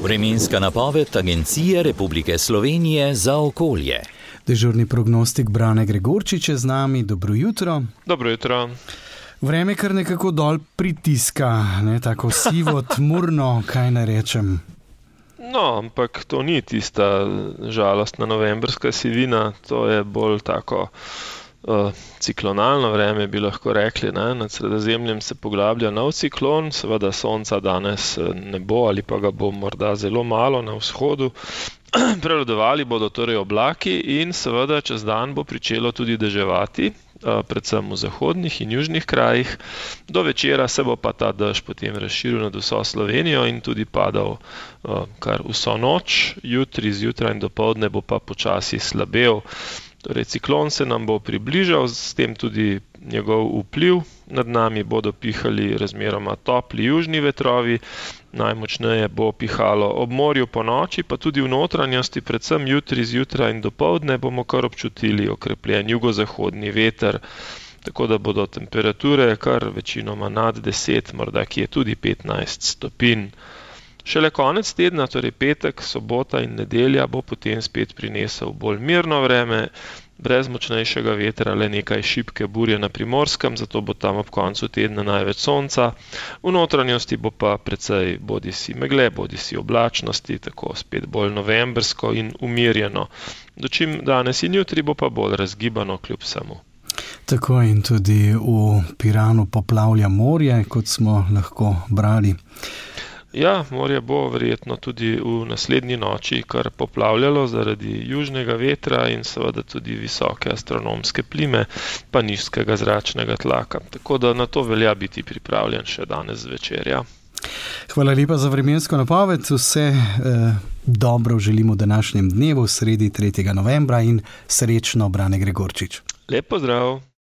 Vremenska napoved Agencije Republike Slovenije za okolje. Dežurni prognostik Brane Gregorčič je z nami. Dobro jutro. Dobro jutro. Vreme kar nekako dol pritiska, ne tako sivo, tmurno, kaj ne rečem. No, ampak to ni tista žalostna novembrska sivina, to je bolj tako ciklonalno vreme, bi lahko rekli. Ne? Nad Sredozemljem se poglablja nov ciklon, seveda sonca danes ne bo ali pa ga bo morda zelo malo na vzhodu. Prevladovali bodo torej oblaki in seveda čez dan bo pričelo tudi deževati, predvsem v zahodnih in južnih krajih. Do večera se bo pa ta dež potem razširil nad vso Slovenijo in tudi padal kar vso noč. Jutri, zjutraj in dopoldne bo pa počasi slabel. Torej, ciklon se nam bo približal, s tem tudi njegov vpliv. Nad nami bodo pihali razmeroma topli južni vetrovi, najmočneje bo pihalo ob morju po noči, pa tudi v notranjosti, predvsem jutri, zjutraj in dopoldne bomo kar občutili okrepljen jugozahodni veter, tako da bodo temperature kar večinoma nad 10, morda kje tudi 15 stopinj. Šele konec tedna, torej petek, sobota in nedelja, bo potem spet prinesel bolj mirno vreme, brez močnejšega vetra, le nekaj šibke burje na Primorskem, zato bo tam ob koncu tedna največ sonca. V notranjosti bo pa precej bodisi megle, bodisi oblačnosti, tako spet bolj novembrsko in umirjeno. Dočim danes in jutri bo pa bolj razgibano kljub vsemu. Tako in tudi v Piranu poplavlja morje, kot smo lahko brali. Ja, morje bo verjetno tudi v naslednji noči kar poplavljalo zaradi južnega vetra in seveda tudi visoke astronomske plime, pa nizkega zračnega tlaka. Tako da na to velja biti pripravljen še danes zvečer. Ja. Hvala lepa za vremensko napoved. Vse dobro želimo v današnjem dnevu, sredi 3. novembra in srečno, Brane Gregorčič. Lep pozdrav.